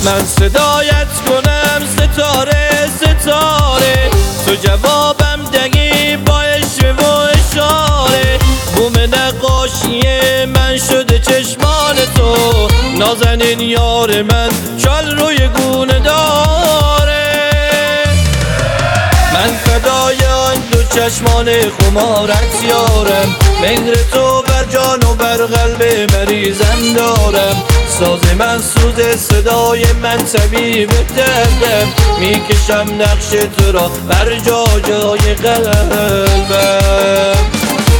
من صدایت کنم ستاره ستاره، تو جوابم دهی با اشوه و اشاره. بوم نقاشی من شده چشمان تو، نازنین یار من چال روی گونه داره. من فدای آن دو چشمان خمارت یارم، مهر تو بر جان و بر قلب مریضم دارم. ساز من سوز صدای من طبیب دردم، میکشم نقش تو را بر جای قلبم.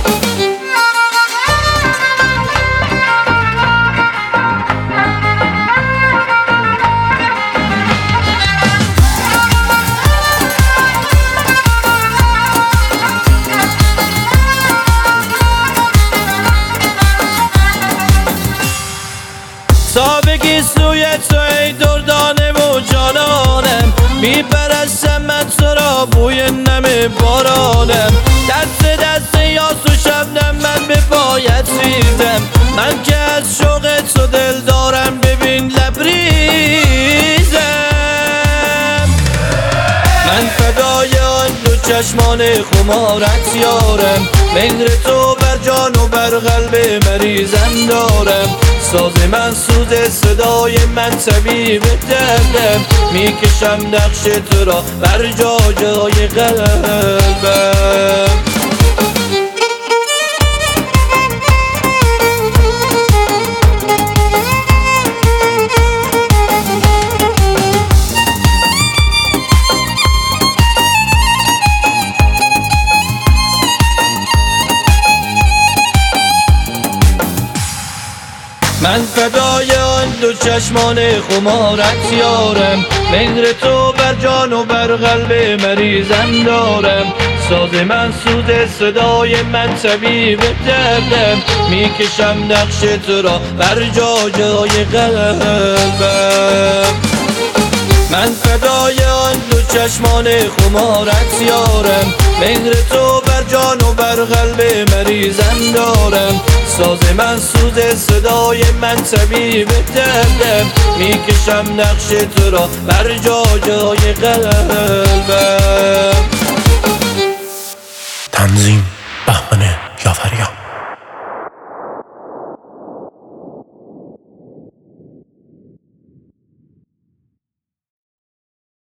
تا بگی سوی تو ای دردانه و جانانم، میپرستم من تو را بوی نم بارانم. دست دست یاس و شبنم من به پایت ریزم، من که از شوق تو دل دارم ببین لبریزم. من فدای آن دو چشمان خمارت یارم، مهر تو بر جان و بر قلب مریضم دارم. ساز من سوز صدای من طبیب دردم، میکشم نقش تو را بر جای قلبم. من فدای آن دو چشمان خمارت یارم، مهر تو بر جان و بر قلب مریضم دارم. ساز من سوز صدای من طبیب دردم، میکشم نقش تو را بر جای قلبم. من فدای آن دو چشمان خمارت یارم، مهر تو بر جان و بر قلب مریضم دارم. ساز من سوز صدای من طبیب دردم، میکشم نقش تو را بر جای قلبم.